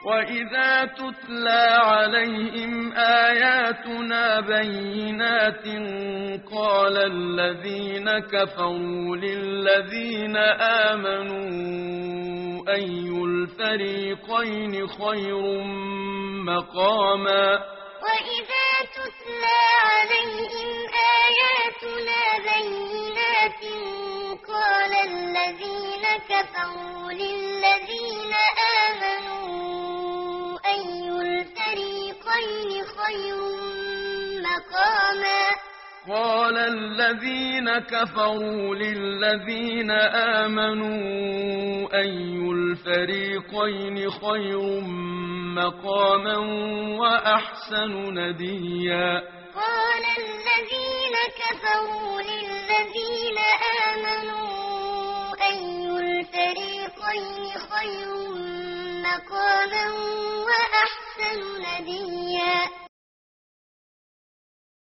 وَإِذَا تُتْلَىٰ عَلَيْهِمْ آيَاتُنَا بَيِّنَاتٍ قَالَ الَّذِينَ كَفَرُوا لِلَّذِينَ آمَنُوا أَيُّ الْفَرِيقَيْنِ خَيْرٌ مَّقَامًا وَإِذَا تُتْلَىٰ عَلَيْهِمْ آيَاتُنَا بَيِّنَاتٍ قَالَ الَّذِينَ كَفَرُوا لِلَّذِينَ آمَنُوا أَيُّ الْفَرِيقَيْنِ خَيْرٌ مَّقَامًا قَالَ الَّذِينَ كَفَرُوا لِلَّذِينَ آمَنُوا أَيُّ الْفَرِيقَيْنِ خَيْرٌ مَّقَامًا وَأَحْسَنُ نَدِيًّا قَالَ الَّذِينَ كَفَرُوا لِلَّذِينَ آمَنُوا أَيُّ الْفَرِيقَيْنِ خَيْرٌ مَّقَامًا وَأَحْسَنُ نَدِيًّا